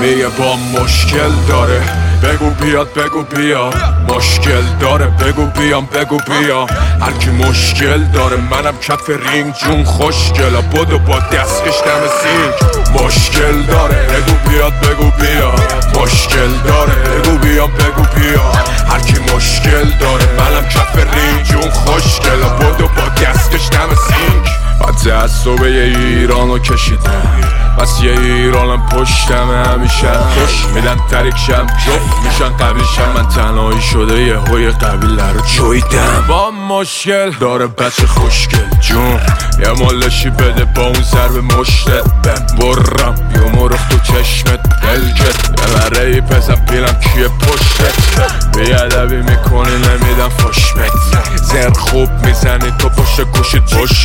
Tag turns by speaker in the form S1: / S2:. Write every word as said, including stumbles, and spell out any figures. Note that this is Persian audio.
S1: میگه با مشکل داره، بگو بیاد بگو بیا. مشکل داره بگو بیام بگو بیا. هرکی مشکل داره منم کف رینگ جون خوشگلا بدو با دستش دم سینگ. مشکل داره بگو بیاد بگو بیا. مشکل داره بگو بیام بگو بیا. هرکی مشکل داره منم کف رینگ جون خوشگلا بدو با دستش دم سینگ. بعد تعصبه ایرانو کشیدم بس یه ایرانم پشتم همیشه خوش میدن تریکشم جفت میشن قویشم. من تنهایی شده یه هوی قبیله رو جویدم. با مشکل داره بچه خوشگل جون یه مالشی بده با اون ضرب مشتت برم یه مرخ تو چشمت دلکت یه برای پسم پیلم کیه پشتت بیادبی میکنی نمیدم فشمت زر خوب میزنی تو پشت گوشید